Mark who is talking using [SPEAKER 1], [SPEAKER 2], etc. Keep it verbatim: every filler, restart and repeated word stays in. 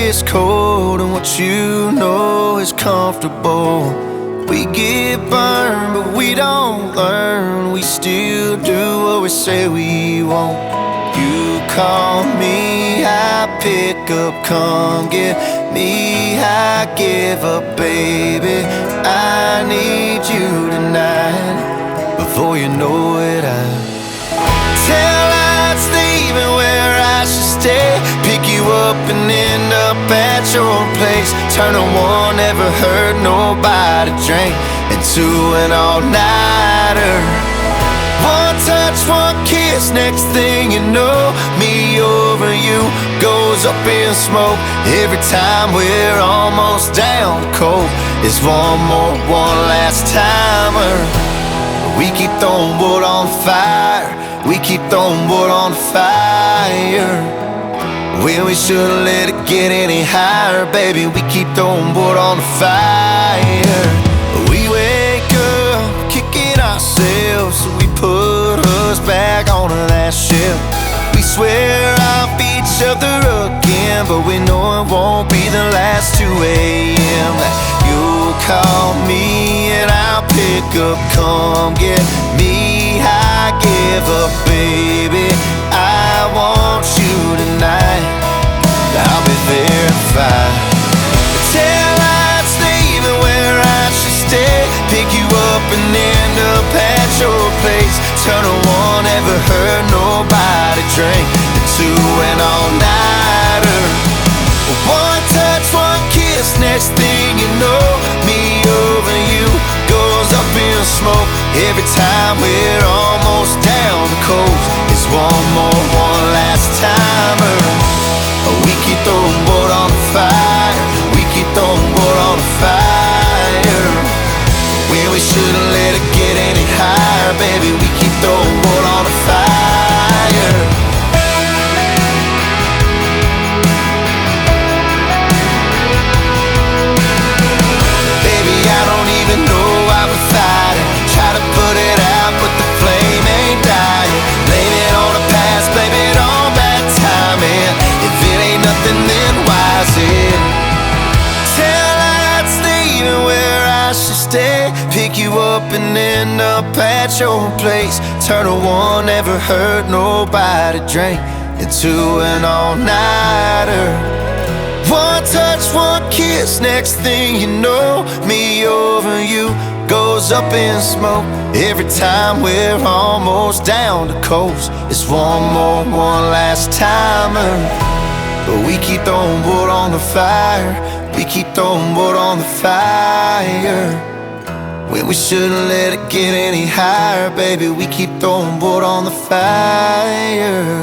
[SPEAKER 1] is cold and what you know is comfortable. We get burned, but we don't learn. We still do what we say we won't. You call me, I pick up, come get me, I give up, baby. I need you tonight. Before you know it, I tell lights leaving where I should stay. Pick you up and end up at your place. Turn on one, never heard nobody drink into an all-nighter. One touch, one kiss, next thing you know, me over you goes up in smoke. Every time we're almost down cold, it's one more, one last timer. We keep throwing wood on fire, we keep throwing wood on fire. Well, we shouldn't let it get any higher, baby. We keep throwing wood on the fire. We wake up kicking ourselves, so we put us back onto that ship. We swear off each other again, but we know it won't be the last two a m You'll call me and I'll pick up, come get me, I give up, baby. I want you tonight, I'll be there at five. Tail lights leaving where I should stay. Pick you up and end up at your place. Turn on one, ever heard nobody drink into an all-nighter. One touch, one kiss, next thing you know, me over you goes up in smoke. Every time we're almost down the coast, it's one more, one last timer. We keep throwing wood on the fire, we keep throwing wood on the fire. Well, we shouldn't let it get any higher, baby. We keep throwing wood on the fire. Baby, I don't even know why we fight it. Try to put it out, but the flame ain't dying. Blame it on the past, blame it on bad timing. If it ain't nothing, then why is it? Tail lights leaving where I should stay. Pick you up and end up at your place. Turn on one, never heard nobody drink into an all-nighter. One touch, one kiss, next thing you know, me over you goes up in smoke. Every time we're almost down the coast, it's one more, one last timer. But we keep throwing wood on the fire, we keep throwing wood on the fire. When we shouldn't let it get any higher, baby, we keep throwing wood on the fire.